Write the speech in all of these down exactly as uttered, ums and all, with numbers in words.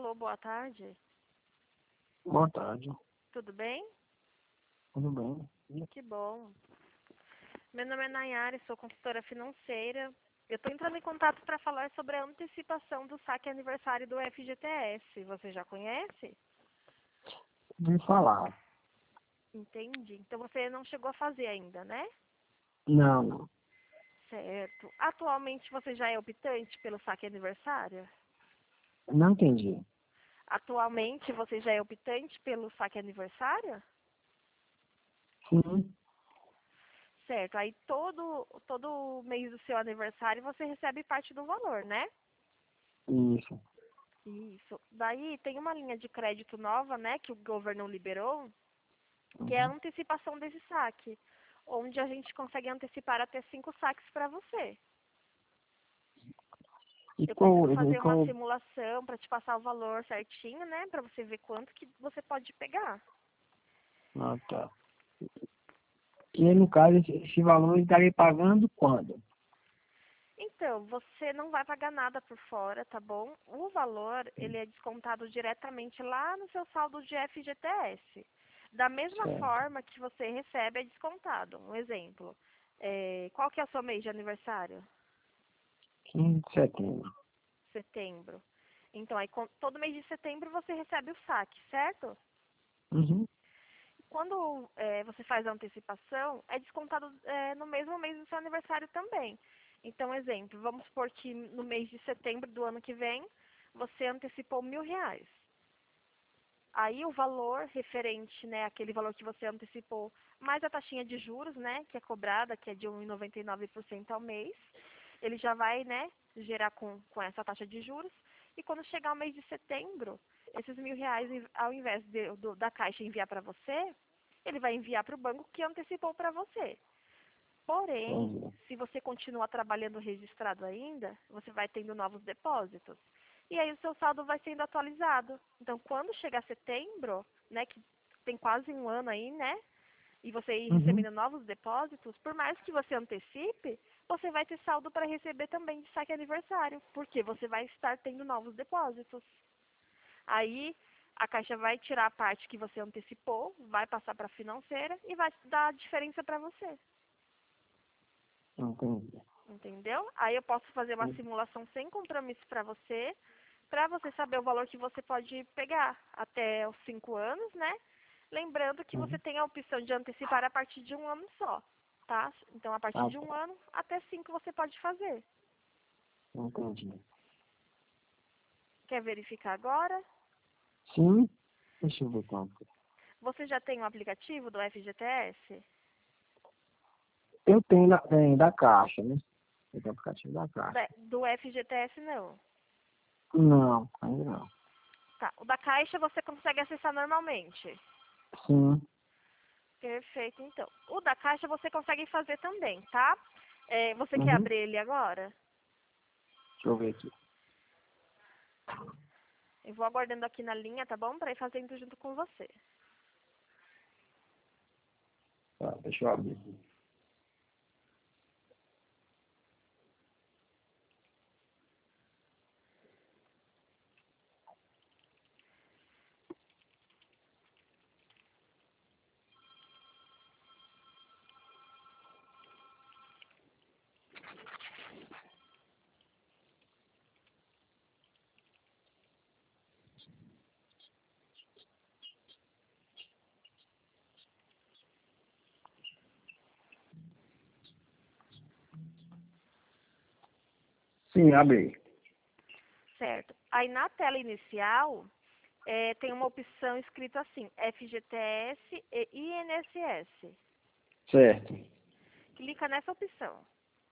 Alô, boa tarde. Boa tarde. Tudo bem? Tudo bem? Que bom. Meu nome é Nayara, sou consultora financeira. Eu estou entrando em contato para falar sobre a antecipação do saque aniversário do F G T S. Você já conhece? Vim falar. Entendi. Então você não chegou a fazer ainda, né? Não, não. Certo. Atualmente você já é optante pelo saque aniversário? Não entendi. Atualmente você já é optante pelo saque aniversário? Sim. Certo. Aí todo, todo mês do seu aniversário você recebe parte do valor, né? Isso. Isso. Daí tem uma linha de crédito nova, né, que o governo liberou, que é a Uhum. antecipação desse saque, onde a gente consegue antecipar até cinco saques para você. E Eu qual, preciso e fazer uma qual... simulação para te passar o valor certinho, né, para você ver quanto que você pode pegar. Ah, tá. E aí, no caso, esse, esse valor ele estaria pagando quando? Então, você não vai pagar nada por fora, tá bom? O valor, ele é descontado diretamente lá no seu saldo de F G T S. Da mesma Certo. forma que você recebe, é descontado. Um exemplo, é, qual que é o seu mês de aniversário? quinze de setembro. Setembro. Então, aí, com- todo mês de setembro você recebe o saque, certo? Uhum. Quando é, você faz a antecipação, é descontado é, no mesmo mês do seu aniversário também. Então, exemplo, vamos supor que no mês de setembro do ano que vem, você antecipou mil reais. Aí o valor referente, né, aquele valor que você antecipou, mais a taxinha de juros, né, que é cobrada, que é de um vírgula noventa e nove por cento ao mês, ele já vai, né, gerar com, com essa taxa de juros. E quando chegar o mês de setembro, esses mil reais, ao invés de, do, da Caixa enviar para você, ele vai enviar para o banco que antecipou para você. Porém, Entendi. se você continua trabalhando registrado ainda, você vai tendo novos depósitos. E aí o seu saldo vai sendo atualizado. Então, quando chegar setembro, né, que tem quase um ano aí, né, e você ir Uhum. recebendo novos depósitos, por mais que você antecipe, você vai ter saldo para receber também de saque aniversário, porque você vai estar tendo novos depósitos. Aí a Caixa vai tirar a parte que você antecipou, vai passar para a financeira e vai dar a diferença para você. Entendi. Entendeu? Aí eu posso fazer uma simulação sem compromisso para você, para você saber o valor que você pode pegar até os cinco anos, né? Lembrando que você Uhum. tem a opção de antecipar a partir de um ano só, tá? Então, a partir Ah, de um tá. ano até cinco você pode fazer. Entendi. Quer verificar agora? Sim. Deixa eu ver quanto. Você já tem o aplicativo do F G T S? Eu tenho da, tem, da Caixa, né? Eu tenho aplicativo da Da- Caixa. Do F G T S não. Não, ainda não. Tá, o da Caixa você consegue acessar normalmente. Sim. Perfeito, então. O da Caixa você consegue fazer também, tá? É, você quer Uhum. abrir ele agora? Deixa eu ver aqui. Eu vou aguardando aqui na linha, tá bom? Pra ir fazendo junto com você. Tá, deixa eu abrir aqui. Sim, abri. Certo. Aí na tela inicial, é, tem uma opção escrita assim, F G T S e I N S S. Certo. Clica nessa opção.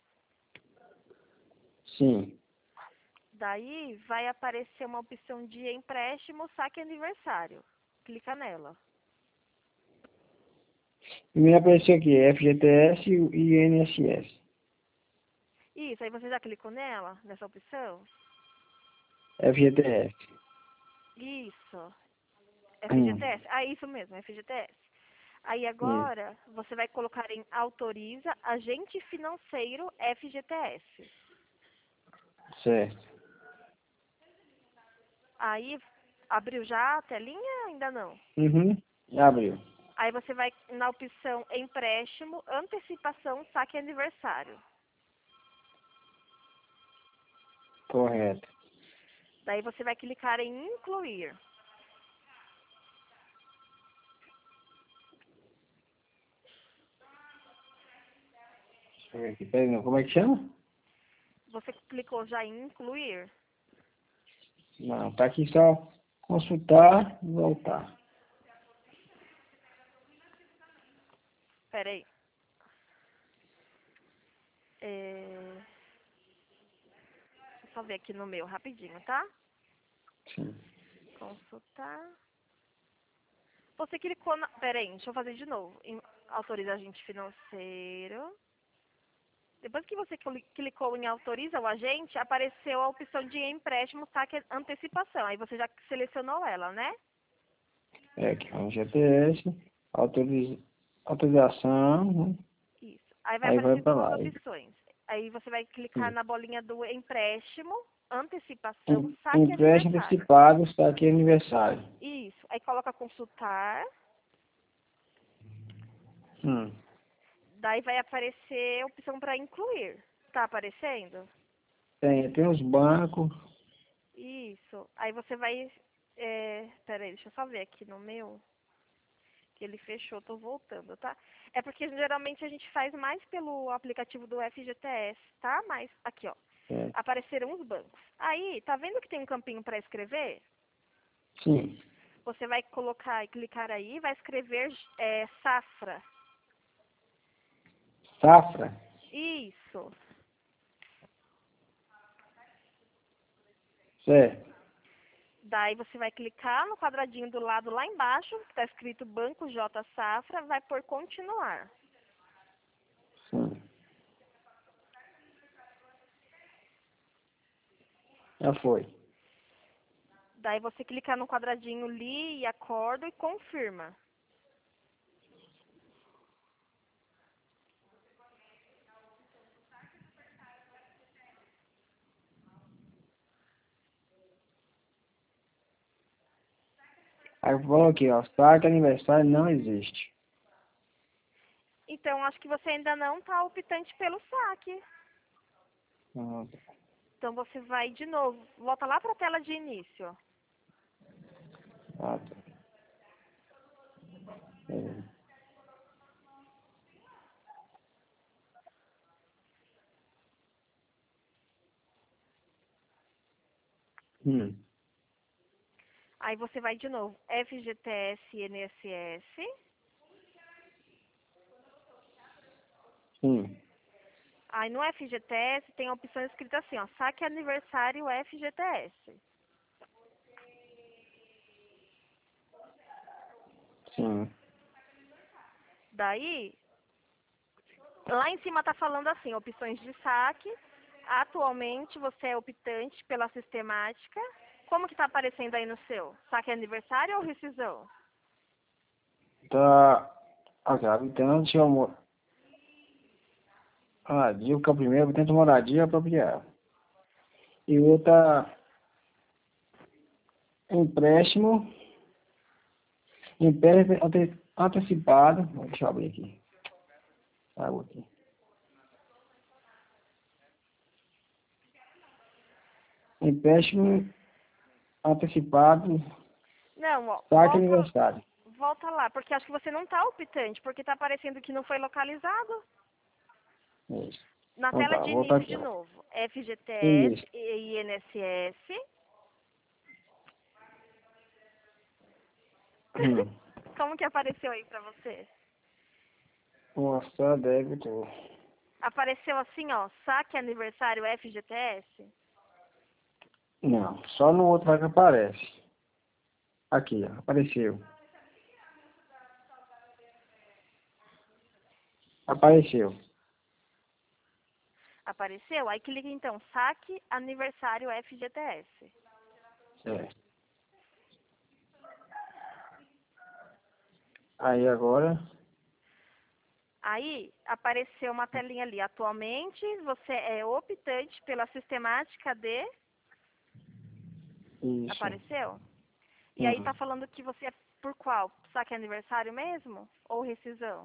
Sim. Daí vai aparecer uma opção de empréstimo saque aniversário. Clica nela. Primeiro apareceu aqui, F G T S e I N S S. Isso, aí você já clicou nela, nessa opção? F G T S. Isso. Hum, F G T S? Ah, isso mesmo, F G T S. Aí isso. agora você vai colocar em autoriza agente financeiro F G T S. Certo. Aí Abriu já a telinha? Ainda não. Uhum. Já abriu. Aí você vai na opção empréstimo, antecipação, saque e aniversário. Correto. Daí você vai clicar em incluir. Deixa eu ver aqui. Peraí, não. Como é que chama? Você clicou já em incluir? Não, tá aqui só consultar e voltar. Pera aí. É... Deixa eu só ver aqui no meu rapidinho, tá? Sim. Consultar. Você clicou na... Pera aí, deixa eu fazer de novo. Em... Autoriza agente financeiro. Depois que você cli- clicou em autoriza o agente, apareceu a opção de empréstimo, saque e antecipação. Aí você já selecionou ela, né? É aqui, ó, G P S, autoriza, autorização, né? Isso. Aí vai Aí vai aparecer pra duas lá. opções. Aí você vai clicar Sim. na bolinha do empréstimo, antecipação, Em- saque e Empréstimo aniversário. antecipado, está aqui aniversário. Isso. Aí coloca consultar. Hum. Daí vai aparecer a opção para incluir. Tá aparecendo? Tem, tem os bancos. Isso. Aí você vai... É... Peraí, deixa eu só ver aqui no meu. Que ele fechou, tô voltando, tá? É porque geralmente a gente faz mais pelo aplicativo do F G T S, tá? Mas aqui, ó. É. Apareceram os bancos. Aí, tá vendo que tem um campinho para escrever? Sim. Você vai colocar e clicar aí, vai escrever é, Safra. Safra. Isso. Certo. Daí você vai clicar no quadradinho do lado lá embaixo, que está escrito Banco J Safra, vai por continuar. Sim. Já foi. Daí você clica no quadradinho li e acordo e confirma. Aí falou aqui, ó, saque aniversário não existe. Então, acho que você ainda não está optante pelo saque. Ah, Então, você vai de novo, volta lá para a tela de início. tá. É. Hum. Aí você vai de novo, F G T S e I N S S. Sim. Aí no F G T S tem a opção escrita assim, ó, saque aniversário F G T S. Sim. Daí, lá em cima tá falando assim, opções de saque. Atualmente você é optante pela sistemática. Como que tá aparecendo aí no seu? Saque aniversário ou rescisão? Tá. Ok, habitante ou mo- moradia, que é o primeiro, habitante moradia apropriada. E outra, empréstimo, empréstimo ante- antecipado. Deixa eu abrir aqui. Água aqui. Empréstimo antecipado, Não, ó, saque volta, aniversário. volta lá, porque acho que você não tá optante, porque tá aparecendo que não foi localizado. Isso. Na Então tela tá, de vou voltar início aqui, de ó. novo, F G T S Isso. e I N S S. Hum. Como que apareceu aí pra você? Mostrar débito. Apareceu assim, ó, saque aniversário F G T S? Não, só no outro lá que aparece. Aqui, ó, apareceu. Apareceu. Apareceu? Aí clica então, saque aniversário F G T S. Certo. Aí agora, Aí apareceu uma telinha ali. Atualmente você é optante pela sistemática de... isso. Apareceu? E aí tá Hum. falando que você é por qual? Saque aniversário mesmo? Ou rescisão?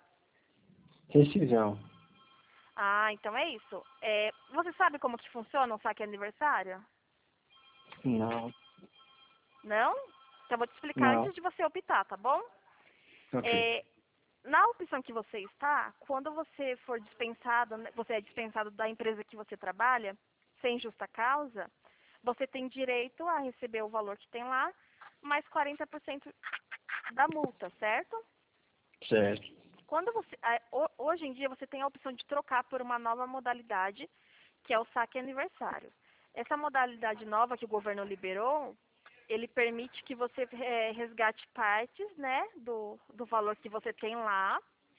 Rescisão. Ah, então é isso. É, você sabe como que funciona o saque aniversário? Não. Não? Então eu vou te explicar Não. antes de você optar, tá bom? Ok. É, na opção que você está, quando você for dispensado, né, você é dispensado da empresa que você trabalha, sem justa causa, você tem direito a receber o valor que tem lá, mais quarenta por cento da multa, certo? Certo. Quando você, a- ho- hoje em dia você tem a opção de trocar por uma nova modalidade, que é o saque aniversário. Essa modalidade nova que o governo liberou, ele permite que você eh, resgate partes, né, do, do valor que você tem lá,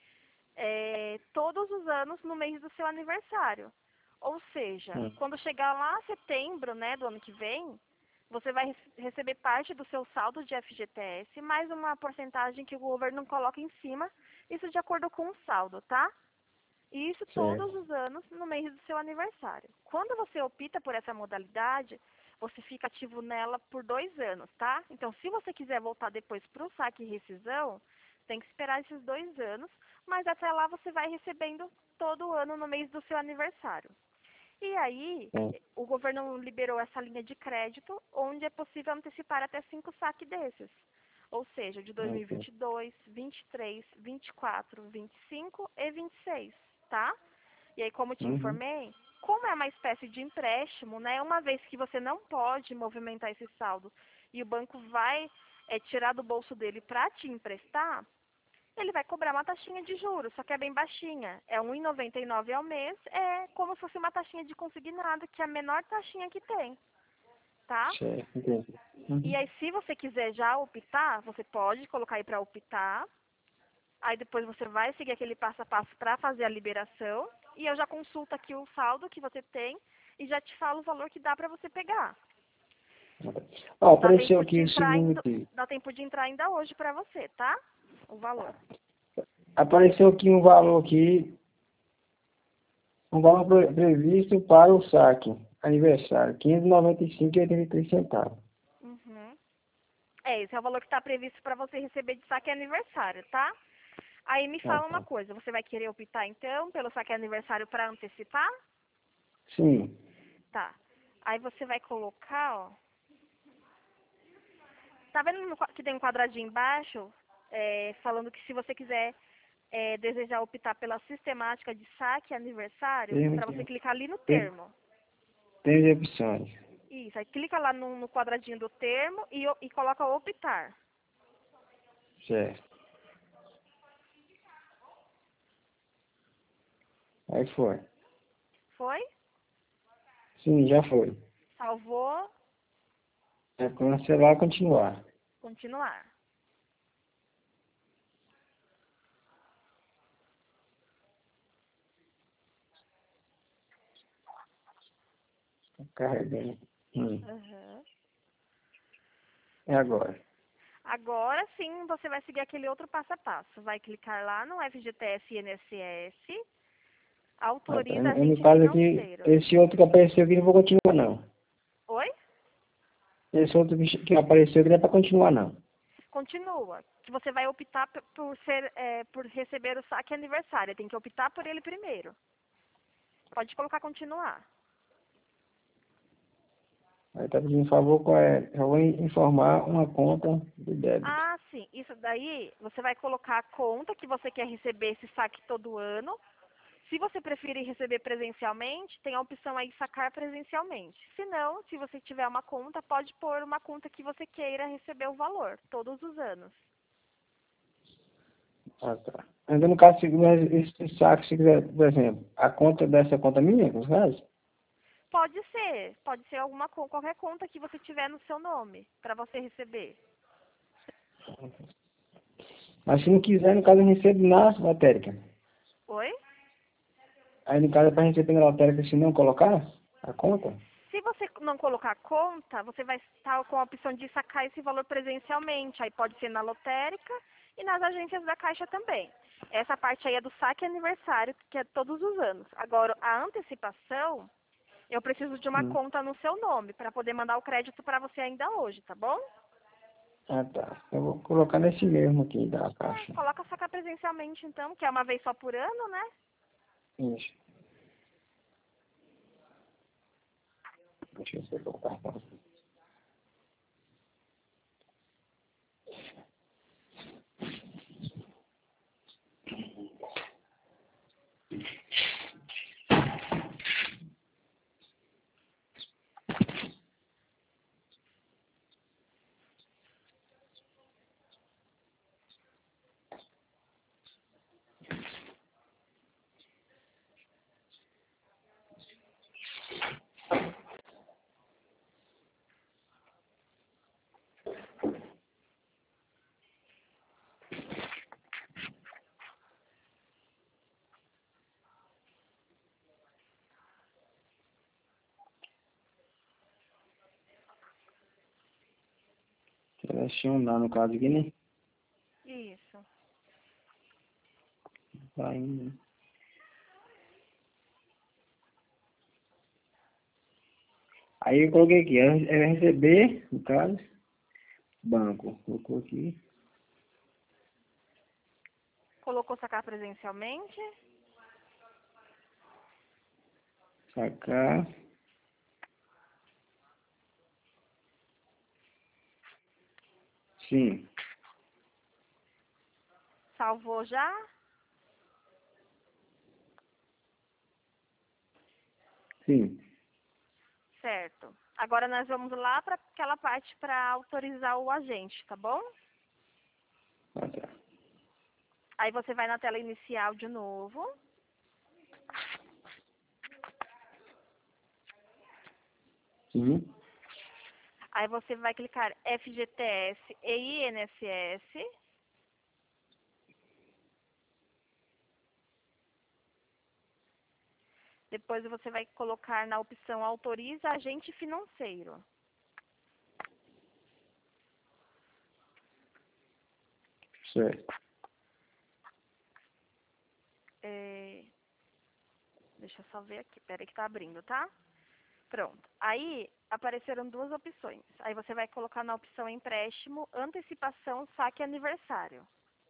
eh, todos os anos no mês do seu aniversário. Ou seja, Hum. quando chegar lá setembro, né, do ano que vem, você vai rece- receber parte do seu saldo de F G T S, mais uma porcentagem que o governo coloca em cima, isso de acordo com o saldo, tá? E isso todos Certo. os anos no mês do seu aniversário. Quando você opta por essa modalidade, você fica ativo nela por dois anos, tá? Então, se você quiser voltar depois para o saque e rescisão, tem que esperar esses dois anos, mas até lá você vai recebendo todo ano no mês do seu aniversário. E aí, Sim. o governo liberou essa linha de crédito, onde é possível antecipar até cinco saques desses. Ou seja, de Ok. dois mil e vinte e dois, vinte e três, vinte e quatro, vinte e cinco e vinte e seis, tá? E aí, como eu te Uhum. informei, como é uma espécie de empréstimo, né? Uma vez que você não pode movimentar esse saldo e o banco vai é, tirar do bolso dele para te emprestar, ele vai cobrar uma taxinha de juros, só que é bem baixinha. É um vírgula noventa e nove ao mês, é como se fosse uma taxinha de consignado, que é a menor taxinha que tem, tá? Certo. Entendi. E Uhum. aí, se você quiser já optar, você pode colocar aí para optar. Aí depois você vai seguir aquele passo a passo para fazer a liberação. E eu já consulto aqui o saldo que você tem e já te falo o valor que dá para você pegar. Ó, Dá apareceu tempo de aqui o entrar ainda, seguinte. dá tempo de entrar ainda hoje para você, tá? O valor. Apareceu aqui um valor aqui, um valor pre- previsto para o saque. Aniversário. quinhentos e noventa e cinco reais e oitenta e três centavos. Uhum. É, esse é o valor que está previsto para você receber de saque aniversário, tá? Aí me Ah, fala uma tá. coisa, você vai querer optar então pelo saque aniversário para antecipar? Sim. Tá. Aí você vai colocar, ó. Tá vendo no qua- que tem um quadradinho embaixo, é, falando que se você quiser é, desejar optar pela sistemática de saque aniversário, é Tem, para você clicar ali no tem, termo. tem opções. Isso, aí clica lá no, no quadradinho do termo e, o- e coloca optar. Certo. Aí foi. Foi? Sim, já foi. Salvou, É cancelar e continuar. continuar. Carregando. Hum. Uhum. É agora. Agora sim você vai seguir aquele outro passo a passo. Vai clicar lá no F G T S I N S S, Ah, tá. autoriza Eu, no agente caso aqui, financeiro. esse outro que apareceu aqui não vou continuar não. Oi? Esse outro que que apareceu aqui não é para continuar não. Continua. Que você vai optar p- por, ser, é, por receber o saque aniversário. Tem que optar por ele primeiro. Pode colocar continuar. Aí tá pedindo favor, qual é? Eu vou in- informar uma conta de débito. Ah, sim. Isso daí, você vai colocar a conta que você quer receber esse saque todo ano. Se você preferir receber presencialmente, tem a opção aí sacar presencialmente. Se não, se você tiver uma conta, pode pôr uma conta que você queira receber o valor, todos os anos. Ah, tá. Ainda no caso, se esse saco, se quiser, por exemplo, a conta dessa conta minha, no caso? Pode ser, pode ser alguma co- qualquer conta que você tiver no seu nome para você receber. Mas se não quiser, no caso, eu recebo na lotérica. Oi? Aí no caso é para receber na lotérica se não colocar a conta? Se você não colocar conta, você vai estar com a opção de sacar esse valor presencialmente. Aí pode ser na lotérica e nas agências da Caixa também. Essa parte aí é do saque aniversário, que é todos os anos. Agora, a antecipação, eu preciso de uma Hum. conta no seu nome para poder mandar o crédito para você ainda hoje, tá bom? Ah, tá. Eu vou colocar nesse mesmo aqui da caixa. É, coloca sacar presencialmente então, que é uma vez só por ano, né? Isso. Deixa eu ver o cartão. Selecionar no caso aqui, né? Isso. Vai indo. Aí eu coloquei aqui, é é receber, no caso, banco. Colocou aqui, Colocou sacar presencialmente? sacar. Sim, Salvou já? sim. Certo. Agora nós vamos lá para aquela parte para autorizar o agente, tá bom? Ah, tá. Aí você vai na tela inicial de novo. Sim, Aí você vai clicar F G T S e I N S S. Depois você vai colocar na opção Autoriza Agente Financeiro. certo. É... Deixa eu só ver aqui. Peraí que tá abrindo, tá? Pronto. Aí apareceram duas opções. Aí você vai colocar na opção Empréstimo, Antecipação, Saque e Aniversário.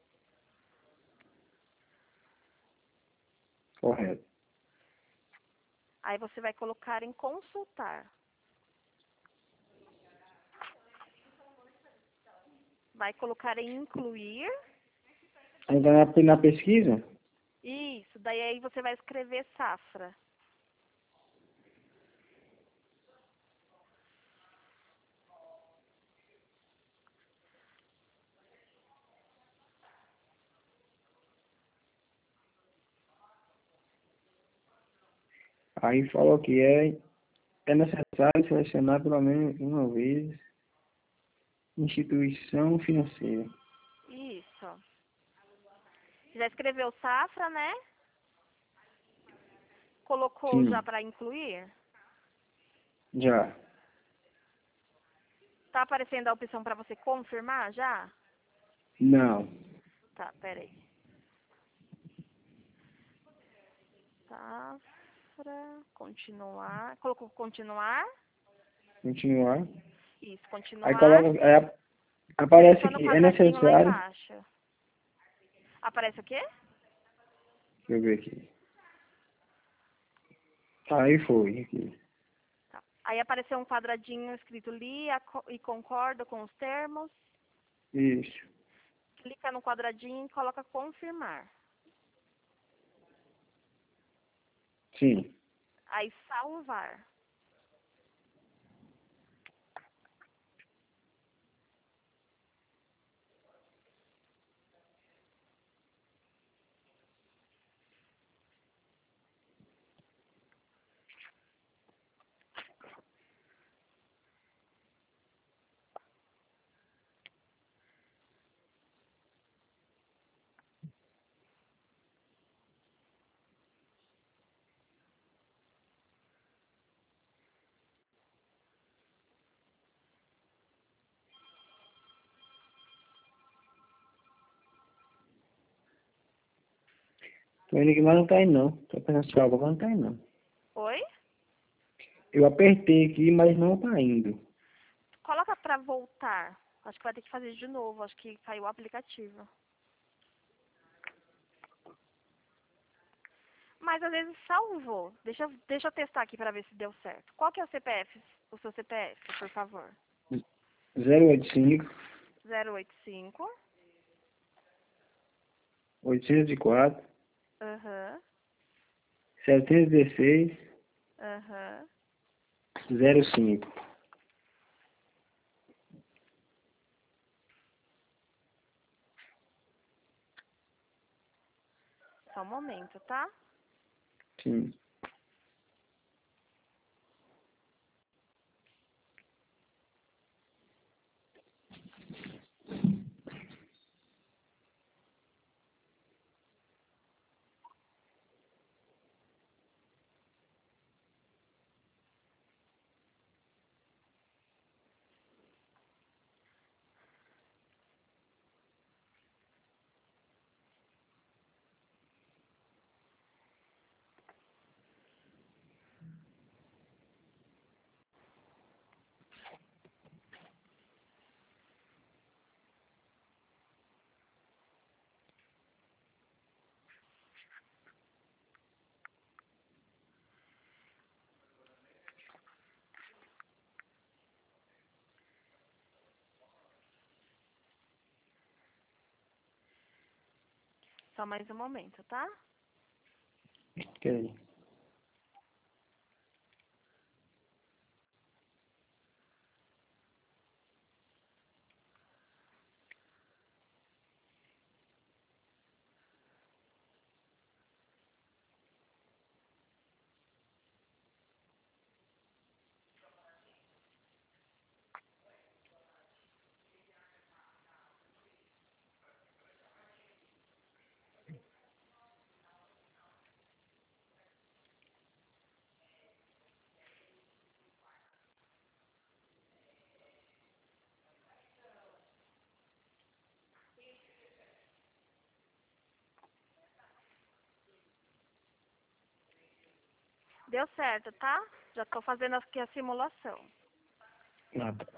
Correto. Aí você vai colocar em Consultar. Vai colocar em Incluir. Ainda na, na pesquisa? Isso. Daí aí você vai escrever Safra. Aí falou que é, é necessário selecionar pelo menos uma vez instituição financeira. Isso. Já escreveu Safra, né? Colocou já Sim, para incluir? já. Tá aparecendo a opção para você confirmar já? Não. Tá, peraí. Safra, continuar. Colocou continuar? Continuar. Isso, Aí continuar. coloca, aí ap- aparece Apertou no que é quadradinho lá necessário. embaixo. Aparece o quê? Deixa eu ver aqui. Aí foi. Aqui. Tá. Aí apareceu um quadradinho escrito li a co- e concordo com os termos. Isso. Clica no quadradinho e coloca confirmar. Sim. Aí salvar. Tô indo aqui, mas não tá indo não. Tô pensando salva, mas não tá indo não. Oi? Eu apertei aqui, mas não tá indo. Coloca para voltar. Acho que vai ter que fazer de novo, acho que caiu o aplicativo. Mas às vezes salvou. Deixa, eu- deixa eu testar aqui para ver se deu certo. Qual que é o C P F? O seu C P F, por favor. zero oito cinco, zero oito cinco. oitocentos e quatro, Aham. setecentos e dezesseis, Aham. zero cinco. Só um momento, tá? Sim. Só mais um momento, tá? Ok. Deu certo, tá? Já tô fazendo aqui a simulação. Ah, tá.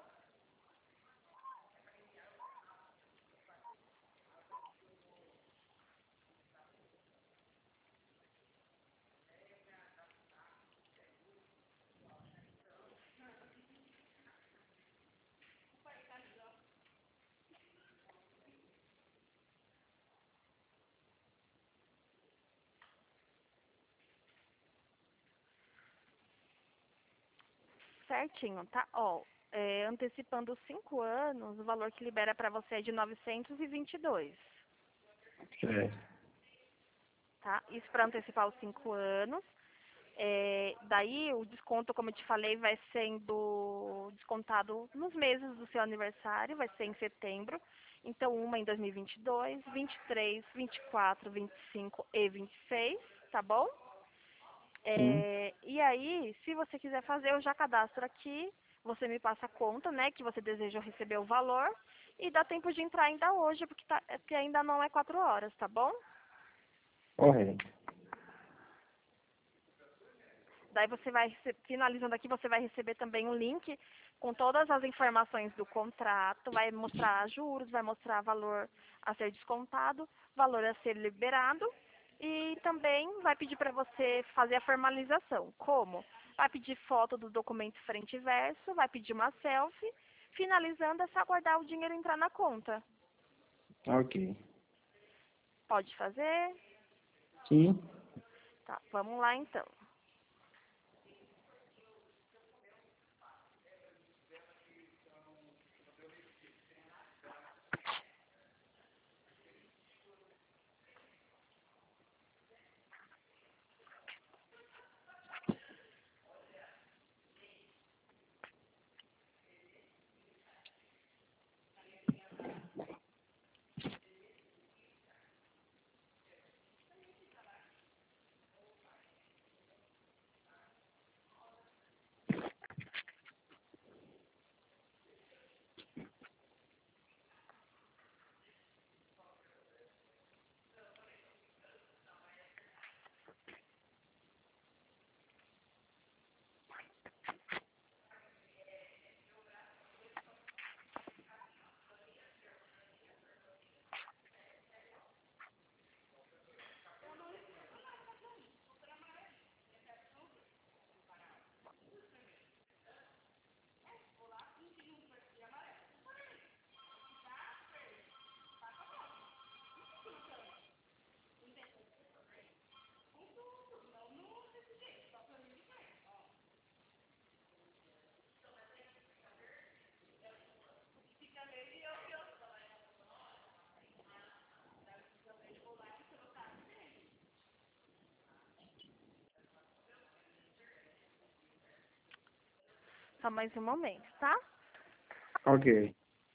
Certinho, tá? Ó, é, antecipando os cinco anos, o valor que libera pra você é de novecentos e vinte e dois, Certo. tá? Isso pra antecipar os cinco anos. É, daí o desconto, como eu te falei, vai sendo descontado nos meses do seu aniversário, vai ser em setembro. Então, uma em dois mil e vinte e dois, vinte e três, vinte e quatro, vinte e cinco e vinte e seis, tá bom? Sim. É, e aí, se você quiser fazer, eu já cadastro aqui, você me passa a conta, né, que você deseja receber o valor, e dá tempo de entrar ainda hoje, porque, tá, é porque ainda não é quatro horas, tá bom? Correto. Daí você vai, rece- finalizando aqui, você vai receber também um link com todas as informações do contrato, vai mostrar juros, vai mostrar valor a ser descontado, valor a ser liberado e também vai pedir para você fazer a formalização. Como? Vai pedir foto do documento frente e verso, vai pedir uma selfie, finalizando é só aguardar o dinheiro entrar na conta. Ok. Pode fazer? Sim. Tá, vamos lá então. Só mais um momento, tá? Ok.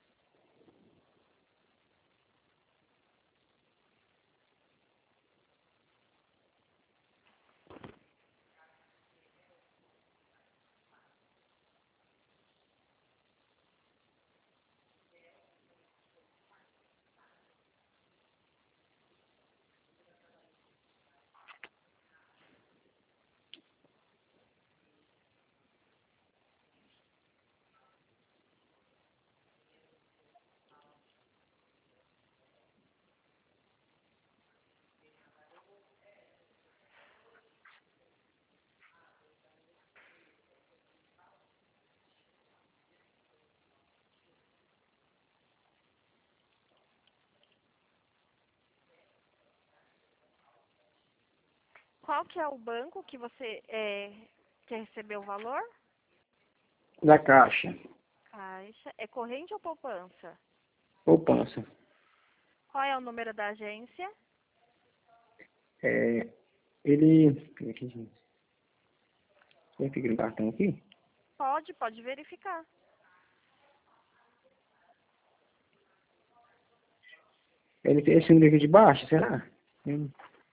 Qual que é o banco que você é, quer receber o valor? Da Caixa. Caixa. É corrente ou poupança? Poupança. Qual é o número da agência? É, ele... Peraí aqui, gente. Você fica no cartão aqui? Pode, pode verificar. Ele tem esse número aqui de baixo, será? Hum,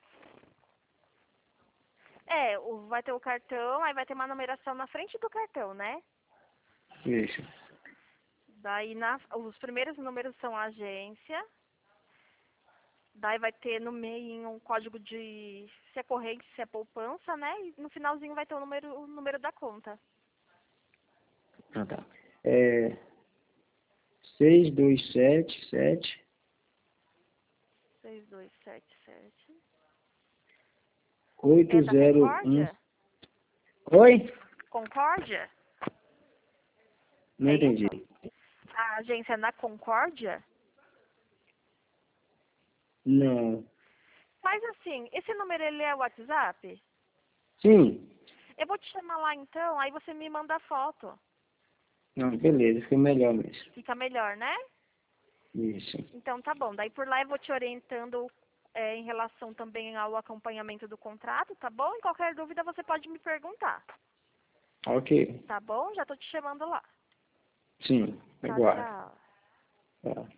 É, o- vai ter o cartão, aí vai ter uma numeração na frente do cartão, né? Isso. Daí na, os primeiros números são a agência. Daí vai ter no meio um código de se é corrente, se é poupança, né? E no finalzinho vai ter o número, o número da conta. Ah, tá. É... seis dois sete sete seis dois sete sete. oito É da zero um. Concórdia? Oi? Concórdia? Não É entendi. isso? A agência é na Concórdia? Não. Faz assim, esse número ele é o WhatsApp? Sim. Eu vou te chamar lá então, aí você me manda a foto. Não, beleza, fica melhor mesmo. Fica melhor, né? Isso. Então tá bom. Daí por lá eu vou te orientando é, em relação também ao acompanhamento do contrato, tá bom? E qualquer dúvida você pode me perguntar. Ok. Tá bom? Já tô te chamando lá. Sim, Tchau, aguardo. tchau. Tá.